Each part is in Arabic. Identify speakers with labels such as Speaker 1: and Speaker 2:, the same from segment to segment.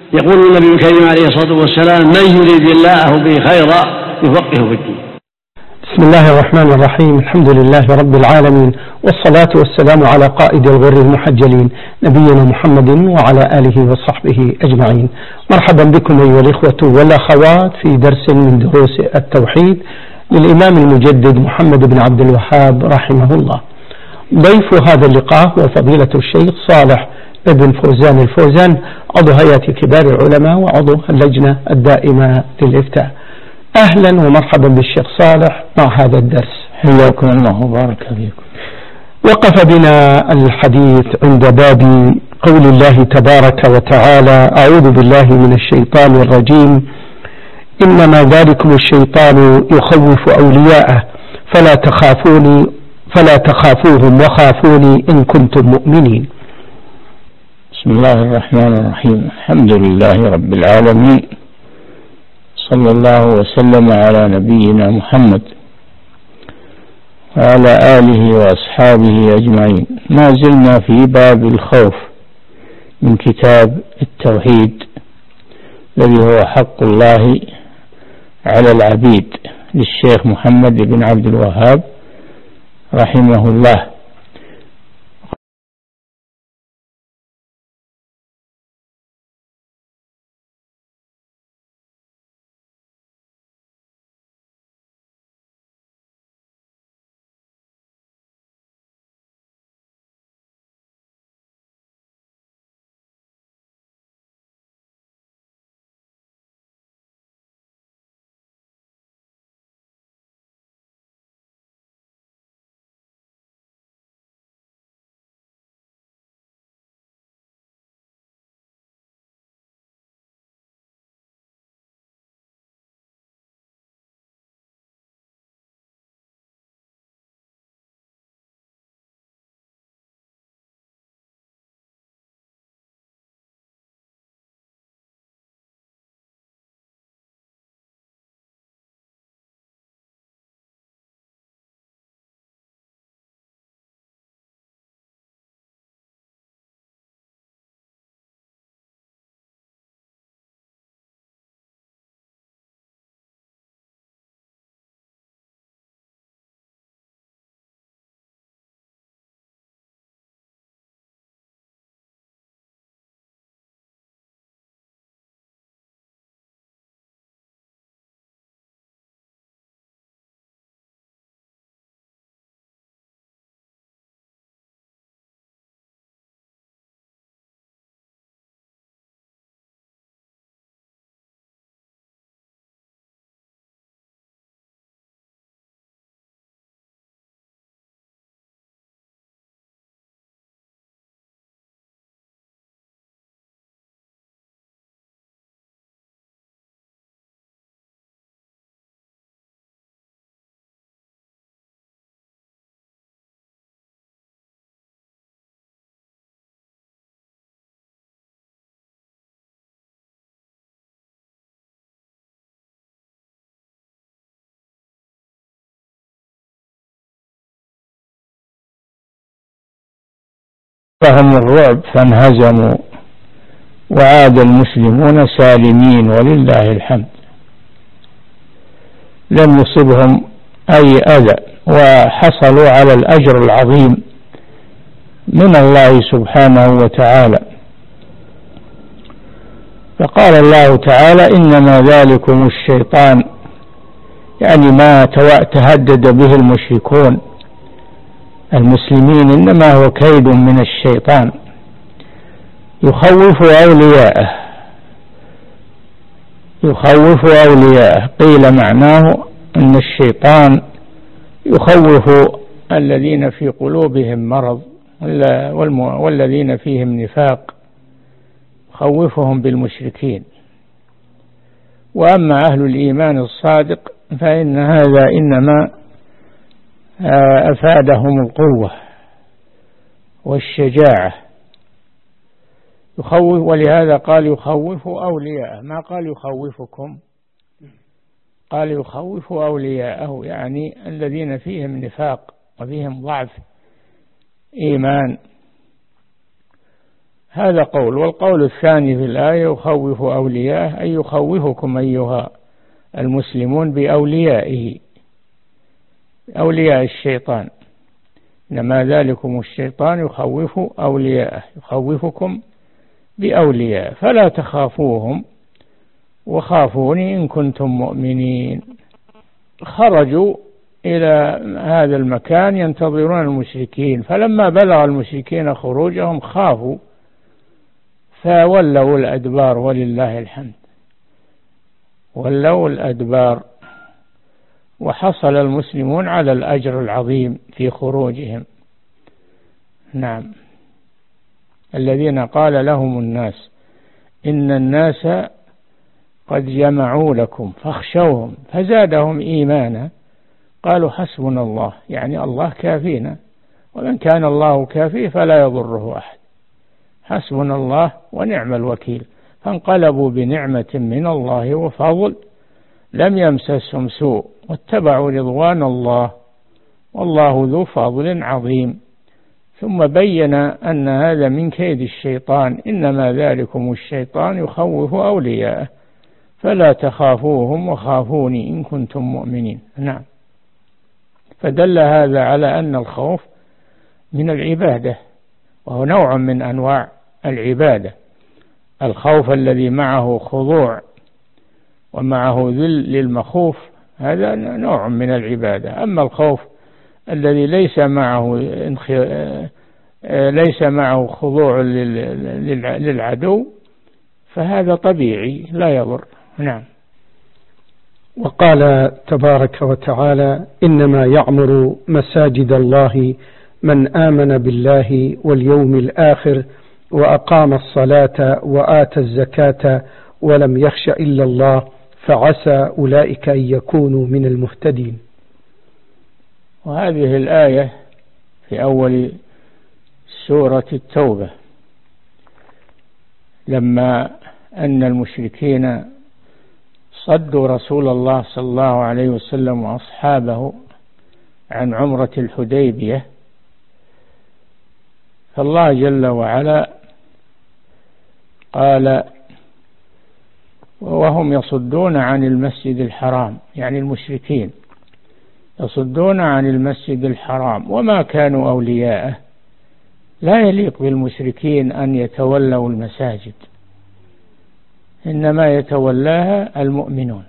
Speaker 1: يقول النبي الكريم عليه الصلاة والسلام: من يريد الله به خيرا يفقهه في الدين.
Speaker 2: بسم الله الرحمن الرحيم. الحمد لله رب العالمين، والصلاة والسلام على قائد الغر المحجلين نبينا محمد وعلى آله وصحبه أجمعين. مرحبا بكم أيها الإخوة والأخوات في درس من دروس التوحيد للإمام المجدد محمد بن عبد الوهاب رحمه الله. ضيف هذا اللقاء هو فضيلة الشيخ صالح ابن فوزان الفوزان، عضو هيئة كبار العلماء وعضو اللجنة الدائمة للإفتاء. أهلا ومرحبا بالشيخ صالح مع هذا الدرس.
Speaker 3: حياكم الله وبارك فيكم.
Speaker 2: وقف بنا الحديث عند باب قول الله تبارك وتعالى: أعوذ بالله من الشيطان الرجيم، إنما ذلكم الشيطان يخوف أولياءه فلا تخافوهم وخافوني إن كنتم مؤمنين.
Speaker 3: بسم الله الرحمن الرحيم. الحمد لله رب العالمين، صلى الله وسلم على نبينا محمد وعلى آله وأصحابه أجمعين. ما زلنا في باب الخوف من كتاب التوحيد الذي هو حق الله على العبيد للشيخ محمد بن عبد الوهاب رحمه الله. فهم الرعب فانهزموا وعاد المسلمون سالمين ولله الحمد، لم يصبهم أي أذى، وحصلوا على الأجر العظيم من الله سبحانه وتعالى. فقال الله تعالى: إنما ذلكم الشيطان، يعني ما تهدد به المشركون المسلمين إنما هو كيد من الشيطان يخوف أولياءه. قيل معناه أن الشيطان يخوف الذين في قلوبهم مرض والذين فيهم نفاق، يخوفهم بالمشركين. وأما أهل الإيمان الصادق فإن هذا إنما أفادهم القوة والشجاعة. يخوف، ولهذا قال يخوف أولياءه، ما قال يخوفكم، قال يخوف أولياءه، يعني الذين فيهم نفاق وفيهم ضعف إيمان. هذا قول. والقول الثاني في الآية يخوف أولياءه أي يخوفكم أيها المسلمون بأوليائه، أولياء الشيطان، إنما ذلكم الشيطان يخوف أولياءه، يخوفكم بأولياء فلا تخافوهم وخافوني إن كنتم مؤمنين. خرجوا إلى هذا المكان ينتظرون المشركين، فلما بلغ المشركين خروجهم خافوا فولوا الأدبار، ولله الحمد، ولوا الأدبار، وحصل المسلمون على الأجر العظيم في خروجهم. نعم. الذين قال لهم الناس إن الناس قد جمعوا لكم فاخشوهم فزادهم إيمانا قالوا حسبنا الله، يعني الله كافينا، ومن كان الله كافيه فلا يضره أحد، حسبنا الله ونعم الوكيل. فانقلبوا بنعمة من الله وفضل لم يمسسهم سوء واتبعوا رضوان الله والله ذو فضل عظيم. ثم بين أن هذا من كيد الشيطان، إنما ذلكم الشيطان يخوف أولياءه فلا تخافوهم وخافوني إن كنتم مؤمنين. نعم. فدل هذا على أن الخوف من العبادة، وهو نوع من أنواع العبادة. الخوف الذي معه خضوع ومعه ذل للمخوف هذا نوع من العبادة. أما الخوف الذي ليس معه خضوع للعدو فهذا طبيعي لا يضر. نعم.
Speaker 2: وقال تبارك وتعالى إنما يعمر مساجد الله من آمن بالله واليوم الآخر وأقام الصلاة وآتى الزكاة ولم يخش إلا الله فعسى أولئك أن يكونوا من المهتدين.
Speaker 3: وهذه الآية في أول سورة التوبة، لما أن المشركين صدوا رسول الله صلى الله عليه وسلم وأصحابه عن عمرة الحديبية، فالله جل وعلا قال وهم يصدون عن المسجد الحرام، يعني المشركين يصدون عن المسجد الحرام وما كانوا أولياءه. لا يليق بالمشركين أن يتولوا المساجد، إنما يتولاها المؤمنون.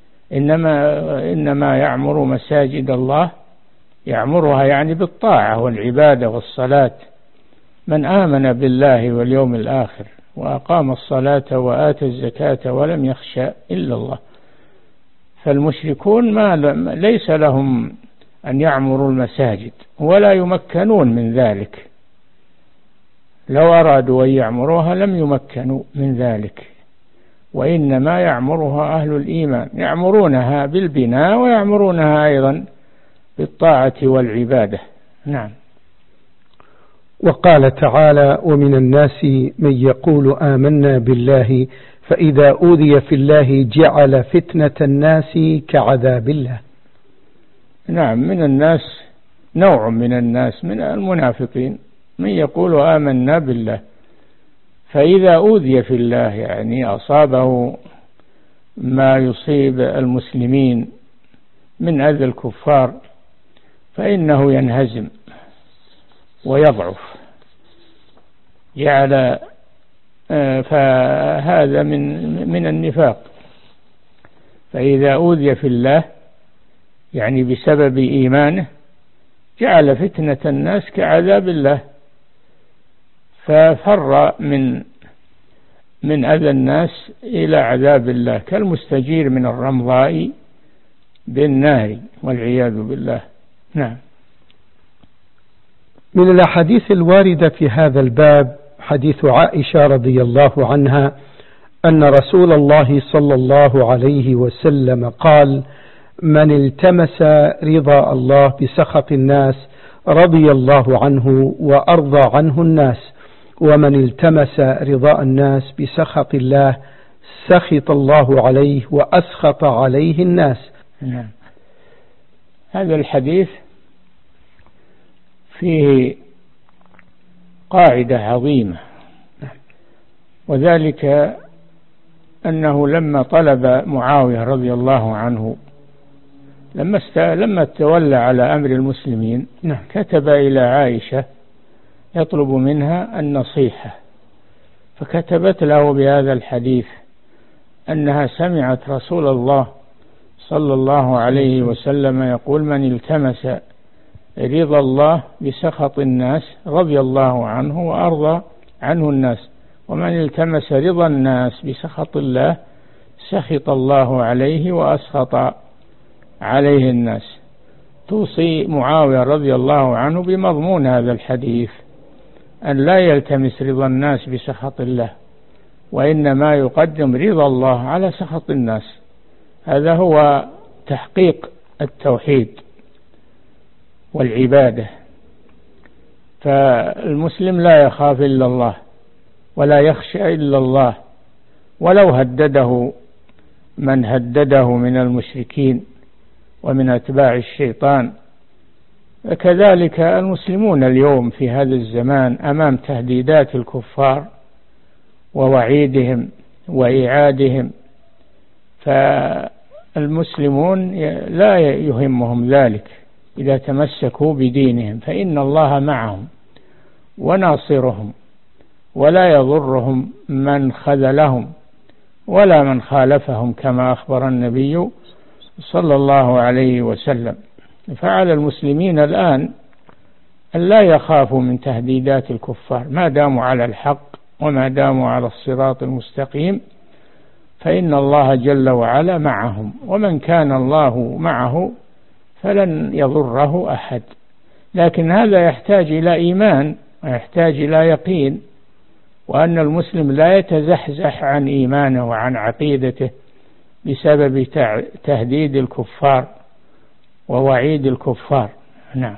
Speaker 3: إنما يعمر مساجد الله، يعمرها يعني بالطاعة والعبادة والصلاة، من آمن بالله واليوم الآخر وأقام الصلاة وآتى الزكاة ولم يخشى إلا الله. فالمشركون ليس لهم أن يعمروا المساجد ولا يمكنون من ذلك، لو أرادوا أن يعمروها لم يمكنوا من ذلك، وإنما يعمرها أهل الإيمان، يعمرونها بالبناء ويعمرونها أيضا بالطاعة والعبادة. نعم.
Speaker 2: وقال تعالى ومن الناس من يقول آمنا بالله فإذا أوذي في الله جعل فتنة الناس كعذاب الله.
Speaker 3: نعم. من الناس نوع من الناس من المنافقين من يقول آمنا بالله فإذا أوذي في الله، يعني أصابه ما يصيب المسلمين من أذى الكفار فإنه ينهزم ويضعف، جعل فهذا من النفاق. فإذا أوذي في الله يعني بسبب إيمانه جعل فتنة الناس كعذاب الله، ففر من أذى الناس إلى عذاب الله كالمستجير من الرمضاء بالنار والعياذ بالله. نعم.
Speaker 2: من الأحاديث الواردة في هذا الباب حديث عائشة رضي الله عنها أن رسول الله صلى الله عليه وسلم قال من التمس رضا الله بسخط الناس رضي الله عنه وأرضى عنه الناس، ومن التمس رضاء الناس بسخط الله سخط الله عليه وأسخط عليه الناس.
Speaker 3: نعم. هذا الحديث فيه قاعدة عظيمة وذلك أنه لما طلب معاوية رضي الله عنه لما تولى على أمر المسلمين كتب إلى عائشة يطلب منها النصيحة، فكتبت له بهذا الحديث أنها سمعت رسول الله صلى الله عليه وسلم يقول: من التمس رضا الله بسخط الناس رضي الله عنه وأرضى عنه الناس، ومن التمس رضا الناس بسخط الله سخط الله عليه وأسخط عليه الناس. توصي معاوية رضي الله عنه بمضمون هذا الحديث أن لا يلتمس رضا الناس بسخط الله، وإنما يقدم رضا الله على سخط الناس. هذا هو تحقيق التوحيد والعبادة. فالمسلم لا يخاف إلا الله ولا يخشى إلا الله، ولو هدده من هدده من المشركين ومن أتباع الشيطان. كذلك المسلمون اليوم في هذا الزمان أمام تهديدات الكفار ووعيدهم وإيعادهم، فالمسلمون لا يهمهم ذلك إذا تمسكوا بدينهم، فإن الله معهم وناصرهم، ولا يضرهم من خذلهم ولا من خالفهم، كما أخبر النبي صلى الله عليه وسلم. فعلى المسلمين الآن أن لا يخافوا من تهديدات الكفار ما داموا على الحق وما داموا على الصراط المستقيم، فإن الله جل وعلا معهم، ومن كان الله معه فلن يضره أحد. لكن هذا يحتاج إلى إيمان ويحتاج إلى يقين، وأن المسلم لا يتزحزح عن إيمانه وعن عقيدته بسبب تهديد الكفار ووعيد الكفار. نعم.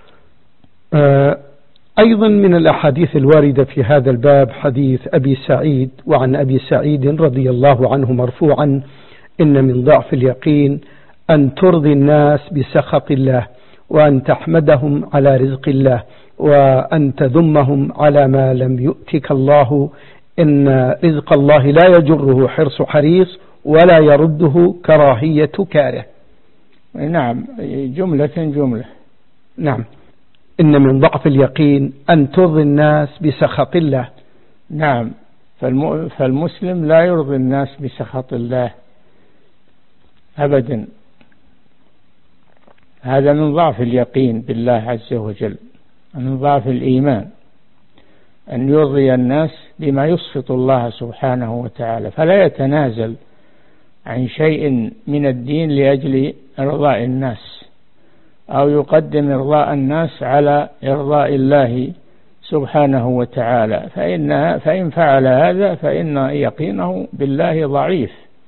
Speaker 2: أيضا من الأحاديث الواردة في هذا الباب حديث أبي سعيد، وعن أبي سعيد رضي الله عنه مرفوعا: إن من ضعف اليقين أن ترضي الناس بسخط الله، وأن تحمدهم على رزق الله، وأن تذمهم على ما لم يؤتك الله، إن رزق الله لا يجره حرص حريص ولا يرده كراهية كاره.
Speaker 3: نعم، جملة.
Speaker 2: نعم. إن من ضعف اليقين أن ترضي الناس بسخط الله.
Speaker 3: نعم، فالمسلم لا يرضي الناس بسخط الله أبدا. هذا من ضعف اليقين بالله عز وجل، من ضعف الإيمان أن يرضي الناس بما يسخط الله سبحانه وتعالى، فلا يتنازل عن شيء من الدين لأجل إرضاء الناس، أو يقدم إرضاء الناس على إرضاء الله سبحانه وتعالى، فإن فعل هذا فإن يقينه بالله ضعيف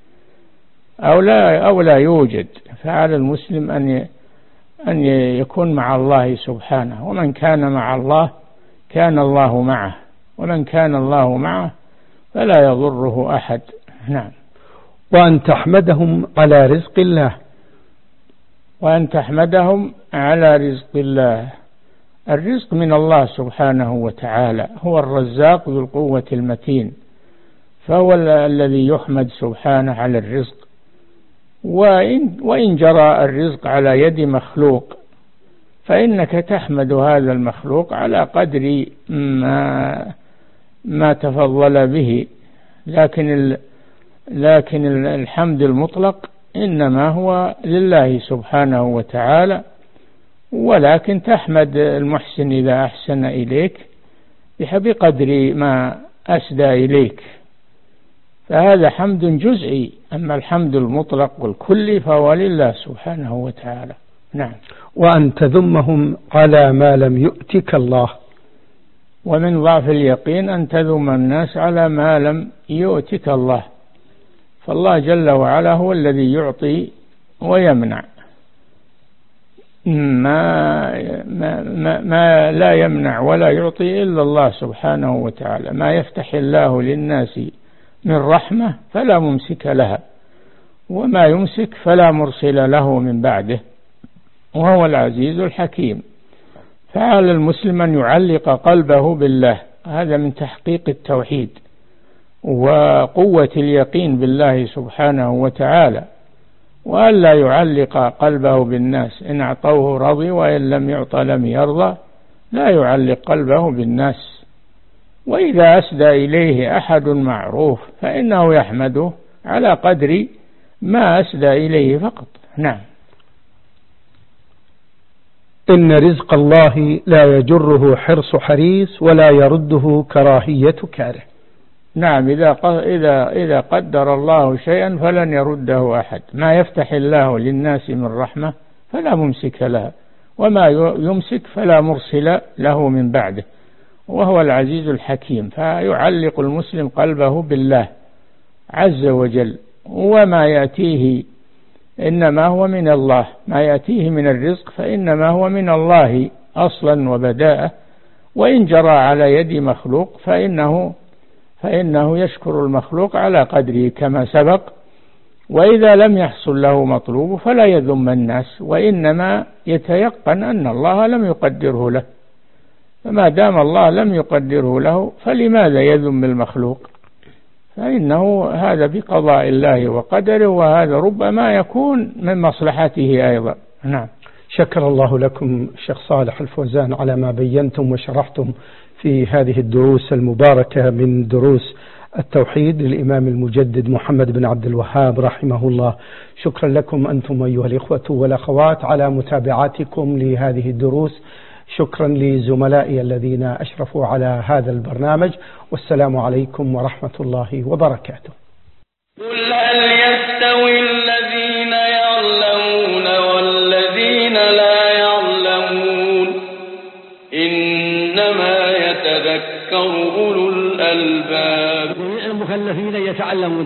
Speaker 3: أو لا يوجد. فعلى المسلم أن يكون مع الله سبحانه، ومن كان مع الله كان الله معه، ومن كان الله معه فلا يضره أحد. نعم.
Speaker 2: وأن تحمدهم على رزق الله.
Speaker 3: وأن تحمدهم على رزق الله. الرزق من الله سبحانه وتعالى، هو الرزاق ذو القوة المتين، فهو الذي يحمد سبحانه على الرزق. وإن جرى الرزق على يد مخلوق فإنك تحمد هذا المخلوق على قدر ما تفضل به، لكن الحمد المطلق إنما هو لله سبحانه وتعالى. ولكن تحمد المحسن إذا أحسن إليك بقدر ما أسدى إليك، فهذا حمد جزئي. أما الحمد المطلق والكلي فهو لله سبحانه وتعالى. نعم.
Speaker 2: وأن تذمهم على ما لم يؤتك الله.
Speaker 3: ومن ضعف اليقين أن تذم الناس على ما لم يؤتك الله، فالله جل وعلا هو الذي يعطي ويمنع. ما لا يمنع ولا يعطي إلا الله سبحانه وتعالى. ما يفتح الله للناس من رحمة فلا ممسك لها، وما يمسك فلا مرسل له من بعده، وهو العزيز الحكيم. فعلى المسلم أن يعلق قلبه بالله، هذا من تحقيق التوحيد، وقوة اليقين بالله سبحانه وتعالى، وألا يعلق قلبه بالناس، إن أعطوه رضي وإن لم يعط لم يرضى، لا يعلق قلبه بالناس. وإذا أسدى إليه أحد معروف فإنه يحمده على قدر ما أسدى إليه فقط. نعم.
Speaker 2: إن رزق الله لا يجره حرص حريص ولا يرده كراهية كاره.
Speaker 3: نعم، إذا قدر الله شيئا فلن يرده أحد. ما يفتح الله للناس من رحمة فلا ممسك لها، وما يمسك فلا مرسل له من بعده، وهو العزيز الحكيم. فيعلق المسلم قلبه بالله عز وجل، وما يأتيه إنما هو من الله، ما يأتيه من الرزق فإنما هو من الله أصلا وبداءه، وإن جرى على يد مخلوق فإنه يشكر المخلوق على قدره كما سبق. وإذا لم يحصل له مطلوب فلا يذم الناس، وإنما يتيقن أن الله لم يقدره له، فما دام الله لم يقدره له فلماذا يذم المخلوق؟ فإنه هذا بقضاء الله وقدره، وهذا ربما يكون من مصلحته أيضا. نعم.
Speaker 2: شكر الله لكم شيخ صالح الفوزان على ما بينتم وشرحتم في هذه الدروس المباركة من دروس التوحيد للإمام المجدد محمد بن عبد الوهاب رحمه الله. شكرا لكم أنتم أيها الإخوة والأخوات على متابعتكم لهذه الدروس. شكرا لزملائي الذين أشرفوا على هذا البرنامج، والسلام عليكم ورحمة الله وبركاته.
Speaker 4: قل هل يستوي الذين يعلمون والذين لا يعلمون؟ إنما يتذكر أولو الألباب.
Speaker 1: المكلفين يتعلمون